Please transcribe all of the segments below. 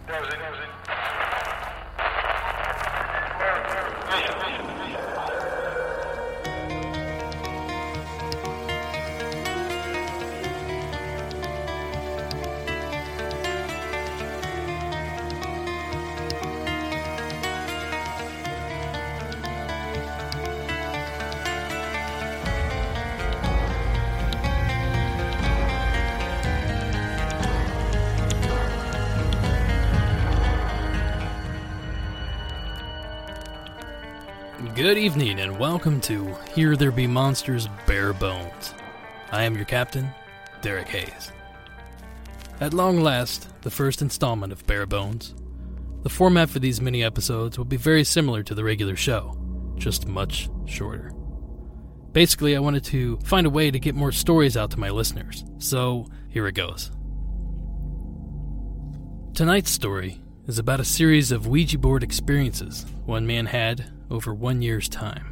Good evening and welcome to Here There Be Monsters Bare Bones. I am your captain, Derek Hayes. At long last, the first installment of Bare Bones. The format for these mini episodes will be very similar to the regular show, just much shorter. Basically, I wanted to find a way to get more stories out to my listeners, so here it goes. Tonight's story is about a series of Ouija board experiences one man had over 1 year's time.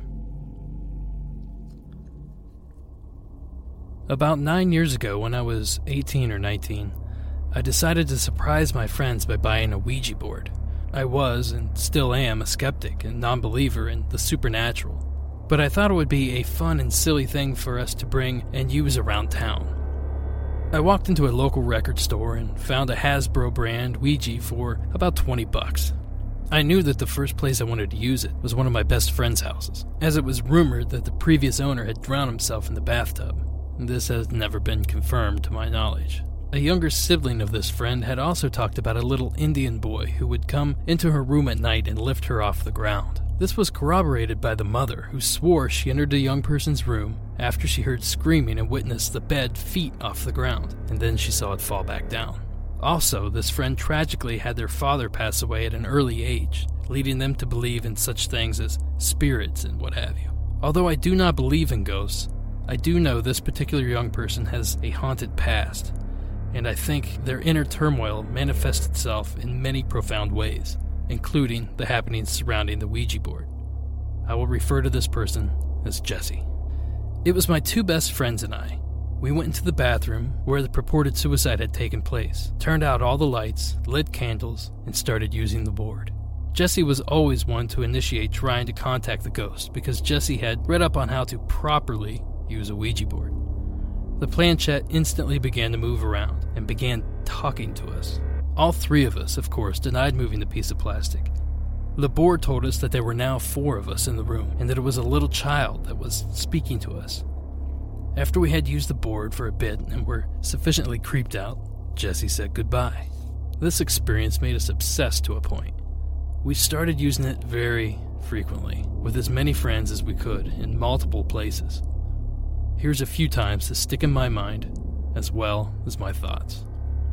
About 9 years ago, when I was 18 or 19, I decided to surprise my friends by buying a Ouija board. I was, and still am, a skeptic and non-believer in the supernatural, but I thought it would be a fun and silly thing for us to bring and use around town. I walked into a local record store and found a Hasbro brand Ouija for about $20. I knew that the first place I wanted to use it was one of my best friend's houses, as it was rumored that the previous owner had drowned himself in the bathtub. This has never been confirmed to my knowledge. A younger sibling of this friend had also talked about a little Indian boy who would come into her room at night and lift her off the ground. This was corroborated by the mother, who swore she entered the young person's room after she heard screaming and witnessed the bed feet off the ground, and then she saw it fall back down. Also, this friend tragically had their father pass away at an early age, leading them to believe in such things as spirits and what have you. Although I do not believe in ghosts, I do know this particular young person has a haunted past, and I think their inner turmoil manifests itself in many profound ways, including the happenings surrounding the Ouija board. I will refer to this person as Jesse. It was my two best friends and I. We went into the bathroom where the purported suicide had taken place, turned out all the lights, lit candles, and started using the board. Jesse was always one to initiate trying to contact the ghost because Jesse had read up on how to properly use a Ouija board. The planchette instantly began to move around and began talking to us. All three of us, of course, denied moving the piece of plastic. The board told us that there were now 4 of us in the room and that it was a little child that was speaking to us. After we had used the board for a bit and were sufficiently creeped out, Jesse said goodbye. This experience made us obsessed to a point. We started using it very frequently, with as many friends as we could, in multiple places. Here's a few times to stick in my mind, as well as my thoughts.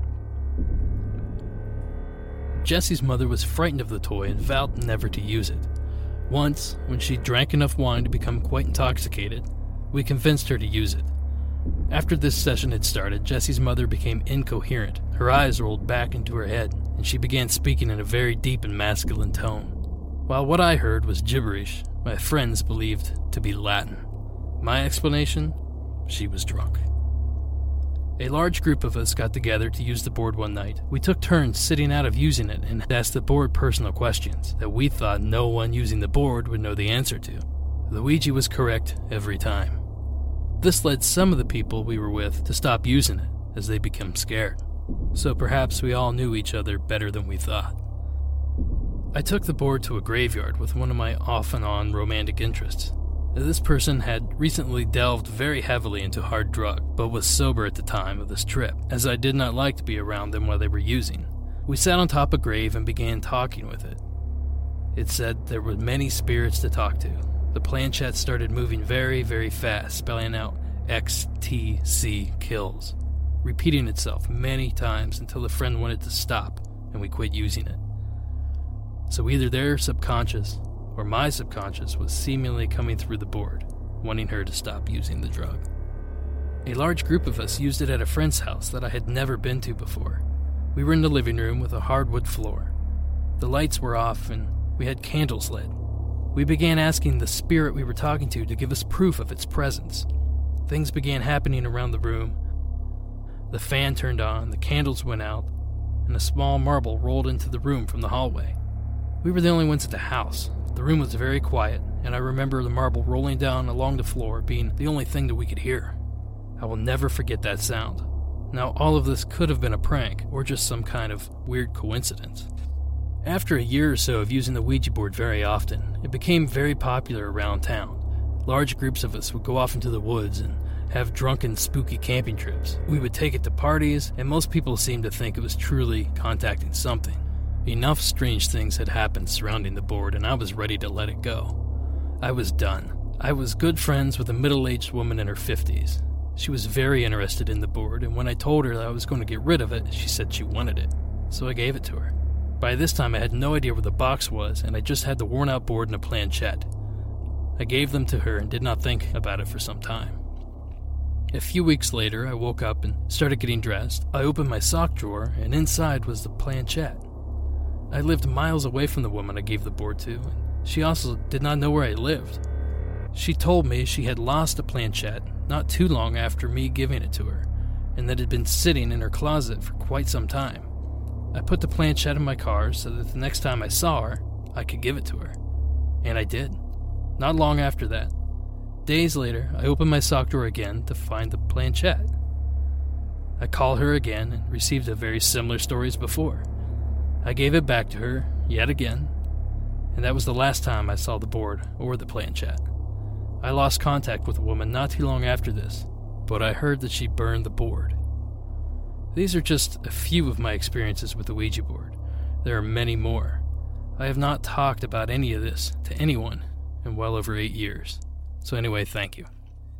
Jesse's mother was frightened of the toy and vowed never to use it. Once, when she drank enough wine to become quite intoxicated, we convinced her to use it. After this session had started, Jesse's mother became incoherent. Her eyes rolled back into her head, and she began speaking in a very deep and masculine tone. While what I heard was gibberish, my friends believed to be Latin. My explanation? She was drunk. A large group of us got together to use the board one night. We took turns sitting out of using it and asked the board personal questions that we thought no one using the board would know the answer to. The Ouija was correct every time. This led some of the people we were with to stop using it, as they became scared. So perhaps we all knew each other better than we thought. I took the board to a graveyard with one of my off-and-on romantic interests. This person had recently delved very heavily into hard drug, but was sober at the time of this trip, as I did not like to be around them while they were using. We sat on top of a grave and began talking with it. It said there were many spirits to talk to. The planchette started moving very, very fast, spelling out XTC kills, repeating itself many times until the friend wanted to stop and we quit using it. So either their subconscious or my subconscious was seemingly coming through the board, wanting her to stop using the drug. A large group of us used it at a friend's house that I had never been to before. We were in the living room with a hardwood floor. The lights were off and we had candles lit. We began asking the spirit we were talking to give us proof of its presence. Things began happening around the room. The fan turned on, the candles went out, and a small marble rolled into the room from the hallway. We were the only ones at the house. The room was very quiet, and I remember the marble rolling down along the floor being the only thing that we could hear. I will never forget that sound. Now, all of this could have been a prank, or just some kind of weird coincidence. After a year or so of using the Ouija board very often, it became very popular around town. Large groups of us would go off into the woods and have drunken, spooky camping trips. We would take it to parties, and most people seemed to think it was truly contacting something. Enough strange things had happened surrounding the board, and I was ready to let it go. I was done. I was good friends with a middle-aged woman in her 50s. She was very interested in the board, and when I told her that I was going to get rid of it, she said she wanted it. So I gave it to her. By this time, I had no idea where the box was, and I just had the worn-out board and a planchette. I gave them to her and did not think about it for some time. A few weeks later, I woke up and started getting dressed. I opened my sock drawer, and inside was the planchette. I lived miles away from the woman I gave the board to, and she also did not know where I lived. She told me she had lost a planchette not too long after me giving it to her, and that it had been sitting in her closet for quite some time. I put the planchette in my car so that the next time I saw her, I could give it to her. And I did. Not long after that. Days later, I opened my sock drawer again to find the planchette. I called her again and received a very similar story as before. I gave it back to her, yet again, and that was the last time I saw the board or the planchette. I lost contact with the woman not too long after this, but I heard that she burned the board. These are just a few of my experiences with the Ouija board. There are many more. I have not talked about any of this to anyone in well over 8 years. So anyway, thank you.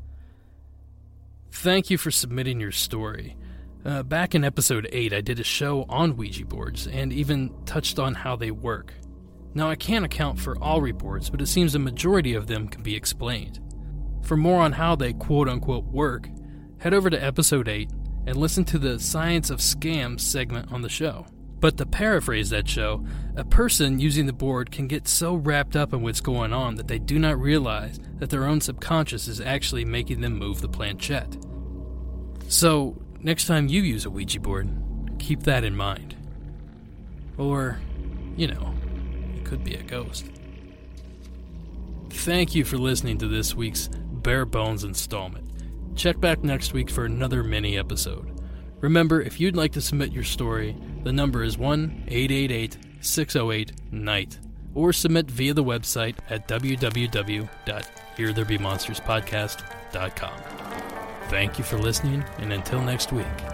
Thank you for submitting your story. Back in episode 8, I did a show on Ouija boards and even touched on how they work. Now, I can't account for all reports, but it seems a majority of them can be explained. For more on how they quote-unquote work, head over to episode 8 and listen to the Science of Scams segment on the show. But to paraphrase that show, a person using the board can get so wrapped up in what's going on that they do not realize that their own subconscious is actually making them move the planchette. So, next time you use a Ouija board, keep that in mind. Or, it could be a ghost. Thank you for listening to this week's Bare Bones installment. Check back next week for another mini episode. Remember, if you'd like to submit your story, the number is 1-888-608-NIGHT, or submit via the website at www.heretherebemonsterspodcast.com. Thank you for listening, and until next week,